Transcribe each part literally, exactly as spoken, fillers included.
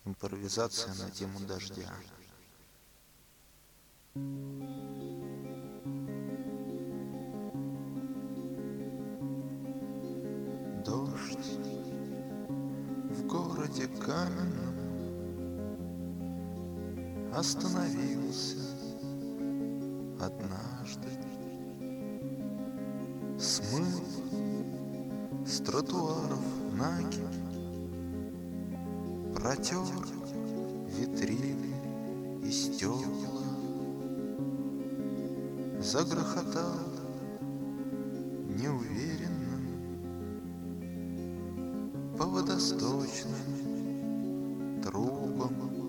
Импровизация на тему дождя. Дождь в городе каменном остановился однажды, смыл с тротуаров накипь, протер витрины и стекла, загрохотал неуверенно по водосточным трубам,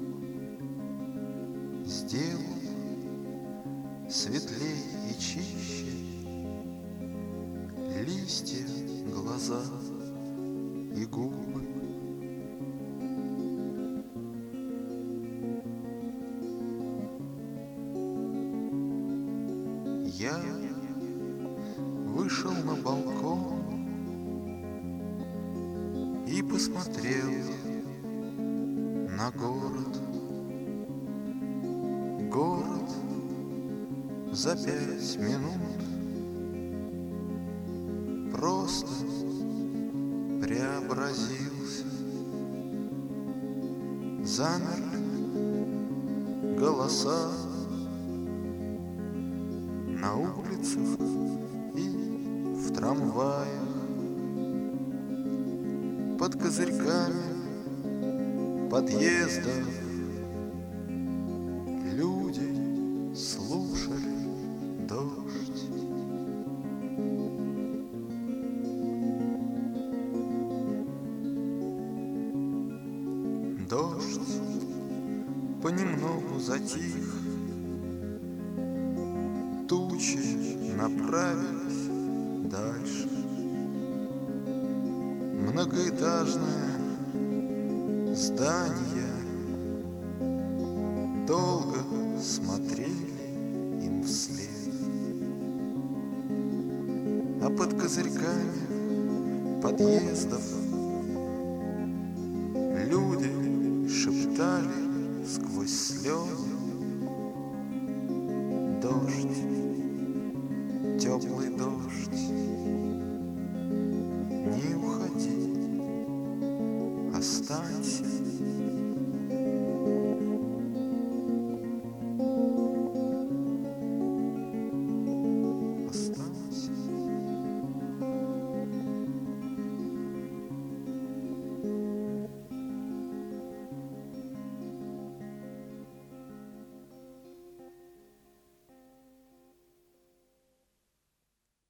сделал светлей и чище листья, глаза и губы. Я вышел на балкон и посмотрел на город. Город за пять минут просто преобразился. Замерли голоса на улицах и в трамваях, под козырьками подъездов. Люди слушали дождь. Дождь понемногу затих, тучи направились дальше. Многоэтажное здание долго смотрели им вслед, а под козырьками подъездов люди шептали сквозь слезы: дождь, теплый дождь, не уходи, останься.